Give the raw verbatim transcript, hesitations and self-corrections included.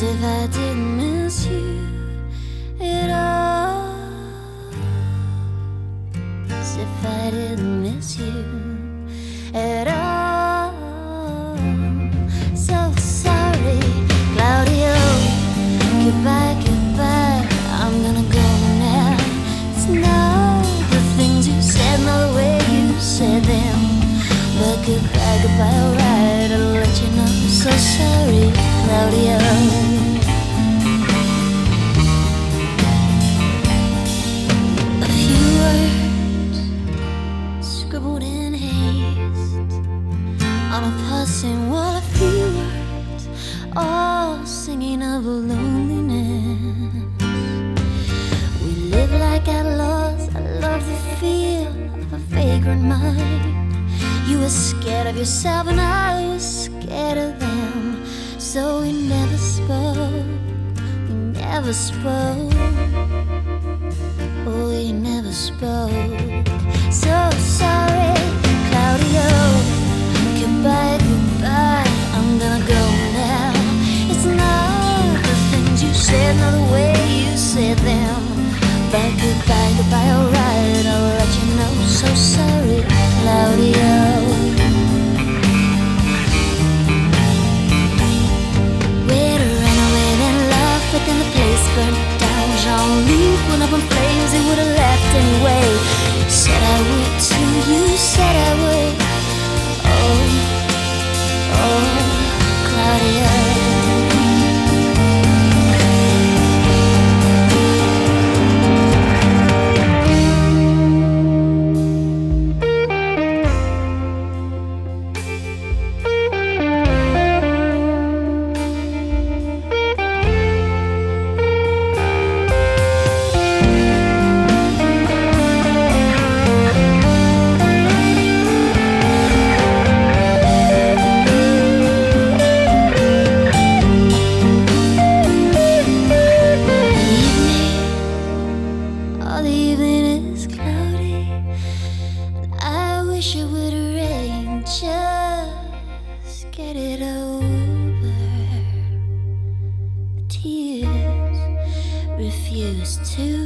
As if I didn't miss you at all. As if I didn't miss you at all. So sorry, Claudio. Goodbye, goodbye, I'm gonna go now. It's not the things you said, not the way you said them. But goodbye, goodbye, alright, I'll let you know. So sorry, Claudio. A few words scribbled in haste on a passing wall, a few words all singing of loneliness. We live like outlaws, I love the feel of a vagrant mind. You were scared of yourself and I was scared of them. So we never spoke, we never spoke. Oh, we never spoke. So sorry, Claudio. Goodbye, goodbye, I'm gonna go now. It's not the things you said, not the way you said them. But goodbye, goodbye, alright, I'll let you know. So sorry, Claudio. Then the place burnt down. Jean-Luc went up in flames, he would've left anyway. Said I would too, you said I would. Oh, oh, Claudio. Just get it over. The tears refuse to